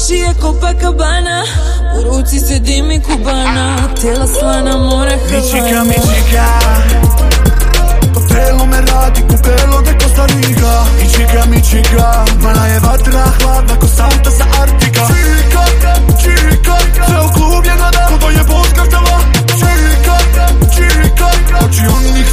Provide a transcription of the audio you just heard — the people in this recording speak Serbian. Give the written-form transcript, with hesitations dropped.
uši je Copacabana, u ruci se dimi kubana, tela slana more Havana. Mi chica,